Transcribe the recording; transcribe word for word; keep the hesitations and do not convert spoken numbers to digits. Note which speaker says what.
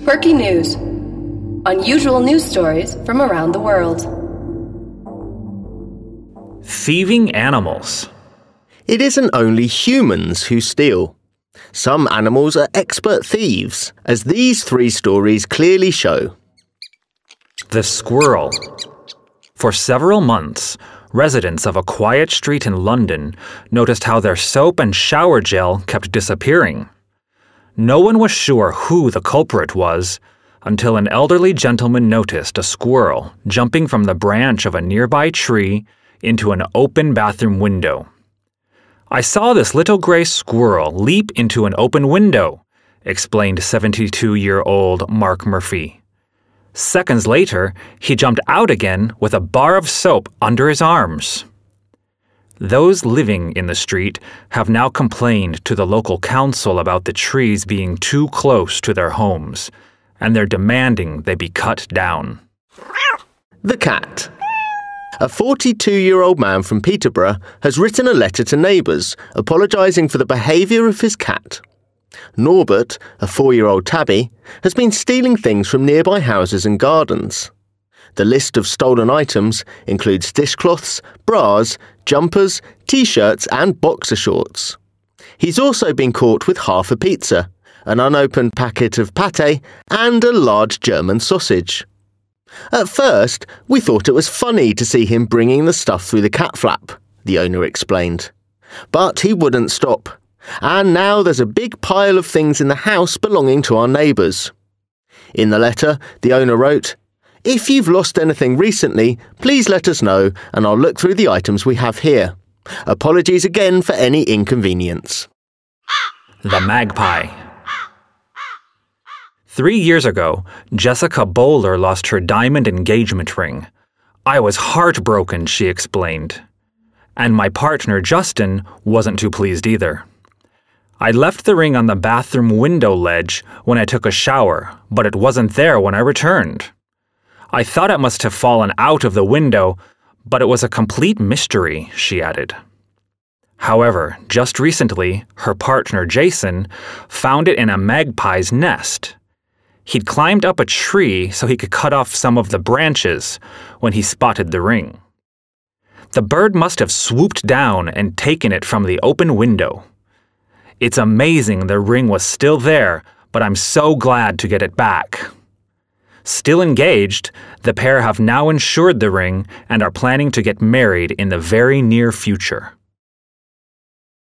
Speaker 1: Quirky News. Unusual news stories from around the world.
Speaker 2: Thieving animals.
Speaker 3: It isn't only humans who steal. Some animals are expert thieves, as these three stories clearly show.
Speaker 2: The squirrel. For several months, residents of a quiet street in London noticed how their soap and shower gel kept disappearing. No one was sure who the culprit was until an elderly gentleman noticed a squirrel jumping from the branch of a nearby tree into an open bathroom window. "I saw this little gray squirrel leap into an open window," explained seventy-two-year-old Mark Murphy. Seconds later, he jumped out again with a bar of soap under his arms. Those living in the street have now complained to the local council about the trees being too close to their homes, and they're demanding they be cut down.
Speaker 3: The cat. A forty-two-year-old man from Peterborough has written a letter to neighbours apologising for the behaviour of his cat. Norbert, a four-year-old tabby, has been stealing things from nearby houses and gardens. The list of stolen items includes dishcloths, bras, jumpers, t-shirts and boxer shorts. He's also been caught with half a pizza, an unopened packet of pâté and a large German sausage. At first, we thought it was funny to see him bringing the stuff through the cat flap, the owner explained. But he wouldn't stop. And now there's a big pile of things in the house belonging to our neighbours. In the letter, the owner wrote, "If you've lost anything recently, please let us know and I'll look through the items we have here. Apologies again for any inconvenience."
Speaker 2: The magpie. Three years ago, Jessica Bowler lost her diamond engagement ring. "I was heartbroken," she explained. And my partner, Justin, wasn't too pleased either. "I left the ring on the bathroom window ledge when I took a shower, but it wasn't there when I returned. I thought it must have fallen out of the window, but it was a complete mystery," she added. However, just recently, her partner, Jason, found it in a magpie's nest. He'd climbed up a tree so he could cut off some of the branches when he spotted the ring. The bird must have swooped down and taken it from the open window. "It's amazing the ring was still there, but I'm so glad to get it back." Still engaged, the pair have now insured the ring and are planning to get married in the very near future.